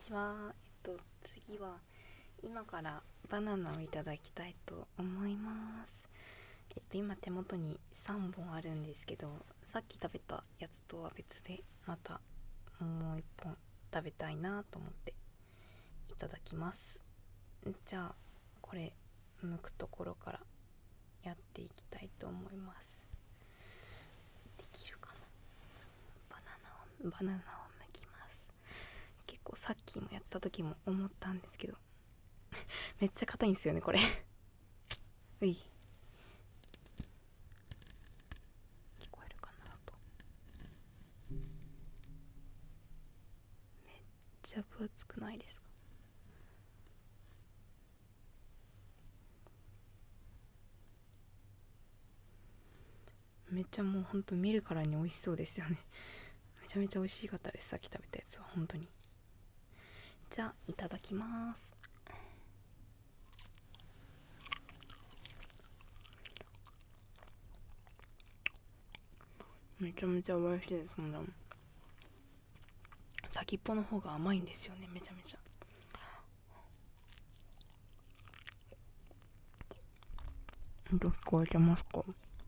ちは。次は今からバナナをいただきたいと思います。今手元に3本あるんですけど、さっき食べたやつとは別でまたもう1本食べたいなと思っていただきます。じゃあこれ剥くところからやっていきたいと思います。できるかな。バナナを剥きます。結構さっきもやった時も思ったんですけどめっちゃ硬いんですよねこれうい、聞こえるかなと。めっちゃ分厚くないですか？めっちゃもうほんと見るからに美味しそうですよねめちゃめちゃ美味しかったです、さっき食べたやつは本当に。じゃあいただきます。めちゃめちゃ美味しいです。そんな先っぽの方が甘いんですよね、めちゃめちゃ。聞こえてますか？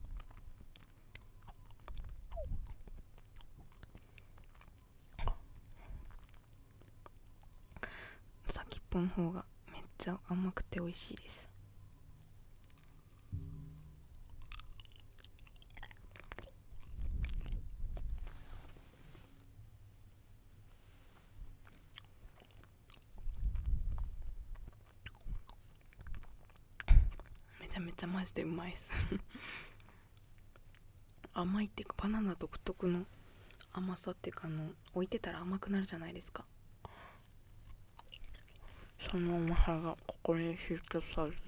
先っぽの方がめっちゃ甘くて美味しいです。めちゃめちゃマジでうまいです甘いっていうかバナナ独特の甘さっていうか、置いてたら甘くなるじゃないですか。その甘さがここに集結されて、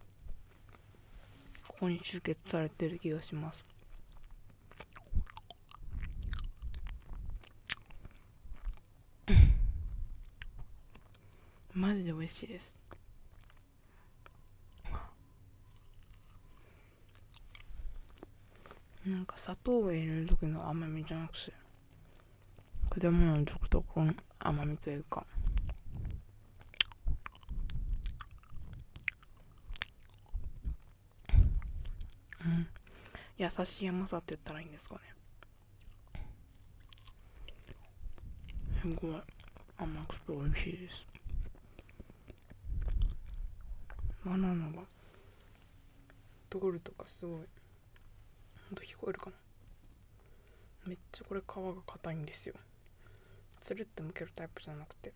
ここに集結されてる気がします。マジで美味しいです。なんか砂糖を入れる時の甘みじゃなくて、果物の独特の甘みというか、優しい甘さって言ったらいいんですかね。すごい甘くて美味しいです。バナナが通るとかすごい、ほんと聞こえるかな。めっちゃこれ皮が硬いんですよ。つるって剥けるタイプじゃなくて、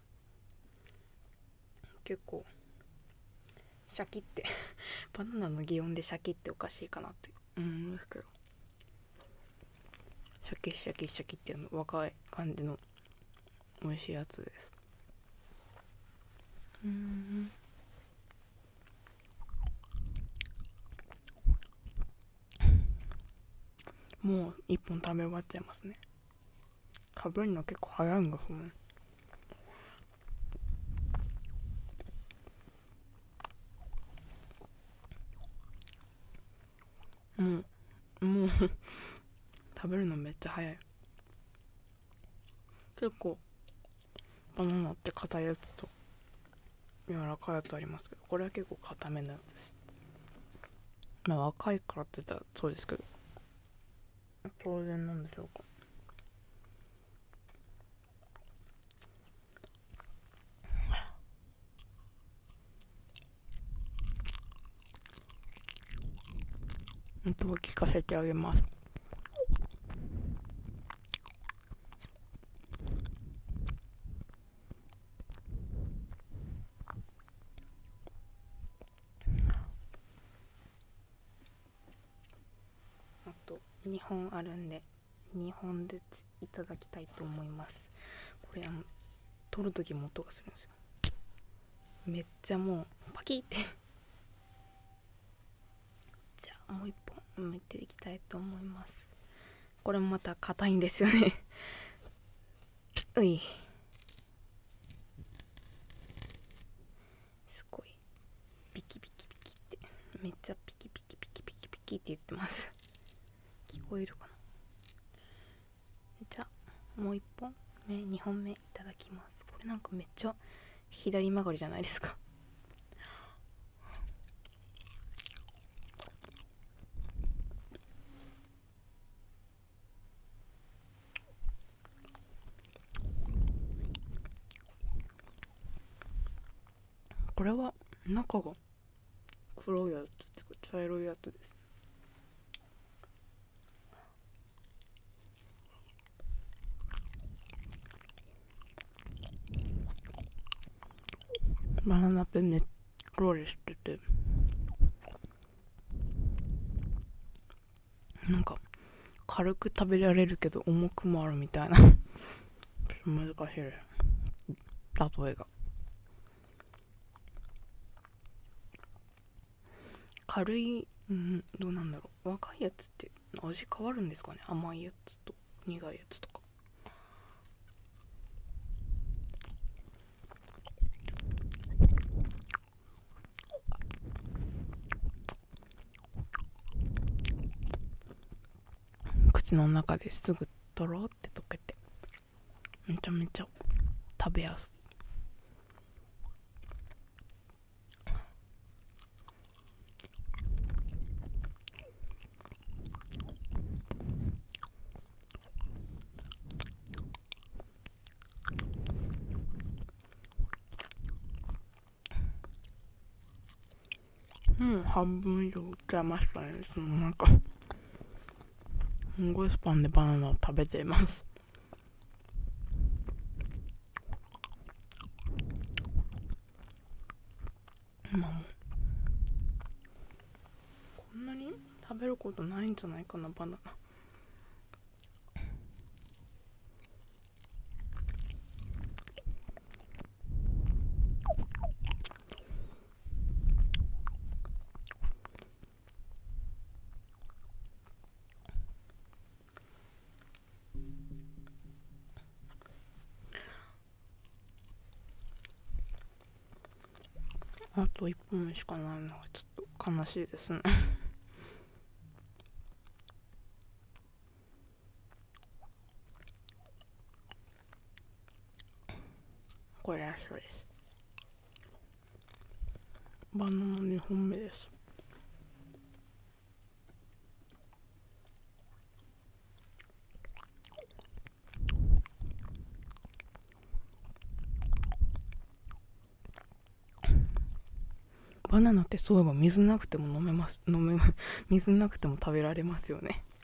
結構シャキってバナナの擬音でシャキっておかしいかなって思うんですけど、シャキシャキシャキっていうの若い感じの美味しいやつです。もう一本食べ終わっちゃいますね。食べるの結構早いんですね。もう食べるのめっちゃ早い。結構バナナって硬いやつと柔らかいやつありますけど、これは結構硬めのやつです。まあ若いからって言ったらそうですけど、当然なんでしょうか。音を聞かせてあげます。あと2本あるんで2本ずついただきたいと思います。これ取る時も音がするんですよ。めっちゃもうパキってじゃあもう1本剥いていきたいと思います。これもまた硬いんですよねうい、すごいピキピキピキってめっちゃピキピキピキピキピキって言ってます聞こえるかな。じゃあもう1本目2本目いただきます。これなんかめっちゃ左曲がりじゃないですか。これは中が黒いやつっていうか茶色いやつです。バナナペンねっとりしてて、なんか軽く食べられるけど重くもあるみたいな難しいです、例えが。軽い、どうなんだろう、若いやつって味変わるんですかね、甘いやつと苦いやつとか。口の中ですぐとろって溶けてめちゃめちゃ食べやすい。半分以上いっちゃいましたね。なんかすんごいスパンでバナナを食べています。まあこんなに食べることないんじゃないかな、バナナ。あと1本しかないのがちょっと悲しいですねこれラストです。バナナ2本目です。バナナってそういえば水なくても水なくても食べられますよね。